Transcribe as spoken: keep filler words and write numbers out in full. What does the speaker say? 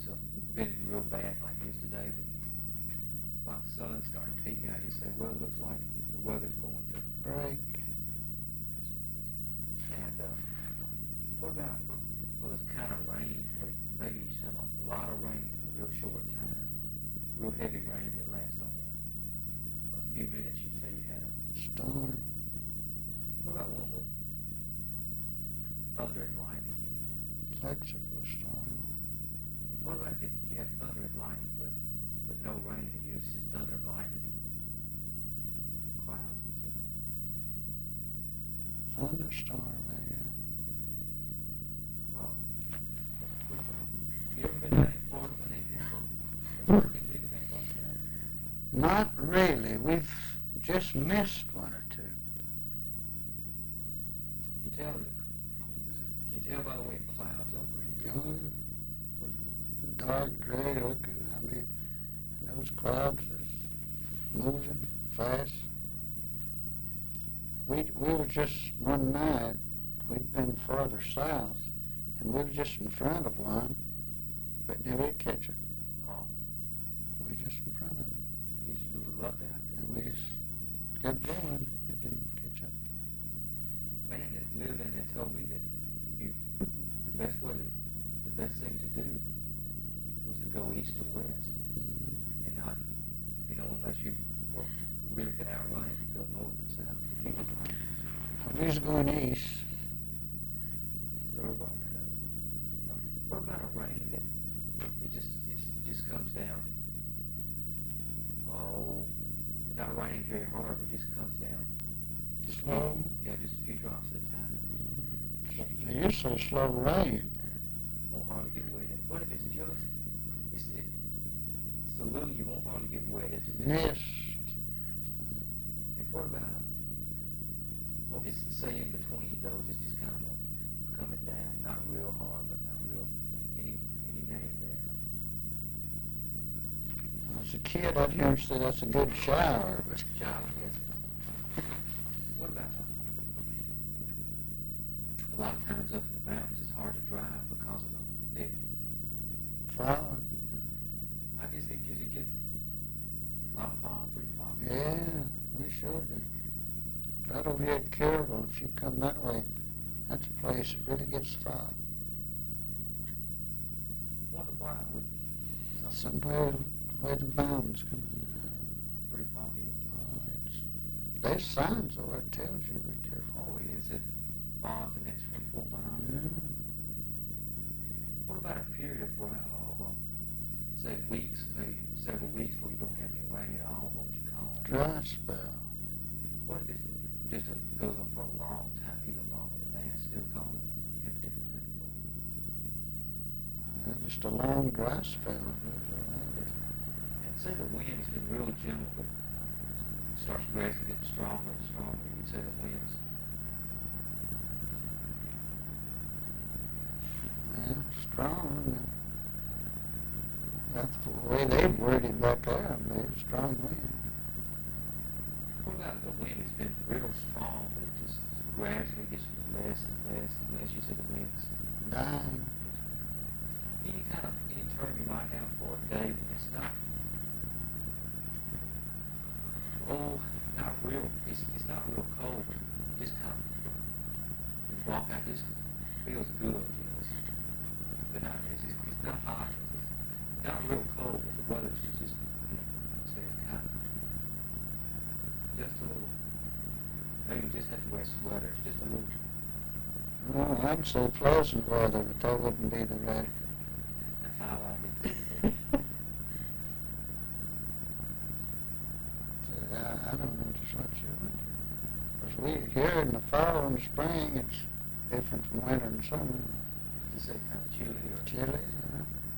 a, been real bad like it is today, but like the sun's starting to peek out, you say, well, it looks like the weather's going to break. And uh, what about, well, this kind of rain where maybe you have a lot of rain in a real short time, real heavy rain that lasts only a, a few minutes, you'd say you had a storm. What about one with thunder and lightning in it? Electrical storm. And what about if you have thunder and lightning but, but no rain and you just thunder and lightning and clouds and stuff? Thunderstorm, I guess. Oh. You ever been down in Florida when they have a hurricane, anything like that? Not really. We've just missed one or two. You tell the, can you tell by the way it clouds over it? Oh, What is it? dark gray looking. I mean, and those clouds is moving fast. We we were just one night. We'd been farther south, and we were just in front of one, but never did catch it. Oh. We were just in front of it, You you were lucked out? and we just kept going. It didn't catch up. Man that lived in there told me that if you, the best way to, the best thing to do was to go east or west, Mm-hmm. and not, you know, unless you well, really could outrun it, go north and south. You We was going east. go right out of it. Uh, What about a rain that it just it just comes down? Oh, not raining very hard, but just comes down. Just Slow. Yeah, just a few drops at a time. They used to slow rain. Won't hardly get wet. And what if it's just, it's, it, it's a little, you won't hardly get wet. It's a Mist. And what about, well, if it's, say, in between those, it's just kind of a coming down, not real hard, but not real, any, any name there? As a kid, I'd hear him say that's a good shower, but Shower, yes. What about, a lot of times up in the mountains, it's hard to drive because of the thick, fog. I guess it gives, it get a lot of fog, pretty foggy. Yeah, we sure do. Right over here at Carroll, if you come that way, that's a place that really gets fog. Wonder why it would, something Somewhere where the mountains come in. I don't know. pretty foggy. Oh, it's, there's signs over it tells you, be careful. Oh, is it fog the next twenty-four miles? Yeah. What about a period of, ra- of uh, say, weeks, maybe several weeks where you don't have any rain at all? What would you call it? Dry spell. What if it's just a, goes on for a long time, even longer than that? Still call it, have a different name for it? Uh, just a long dry spell. And say the wind's been real gentle, but it starts gradually getting stronger and stronger. You'd say the wind's Man, strong. That's the way they worded back there, man. Strong wind. What about the wind has been real strong, but it just gradually gets less and less and less? You said the wind's Dying. any kind of any term you might have for a day when it's not oh not real it's it's not real cold, but just kind of you walk out just feels good, you know. It's, but not it's just, it's not hot. It's, it's not real cold, but the weather's just, just you know, say it's kind of just a little. Maybe you just have to wear sweaters, just a little. Well, I'd say pleasant weather, but that wouldn't be the right. That's how I like it. I, I don't know just what you would. Because we here in the fall and spring, it's different from winter and summer. Just say kind of chilly or Chilly, huh?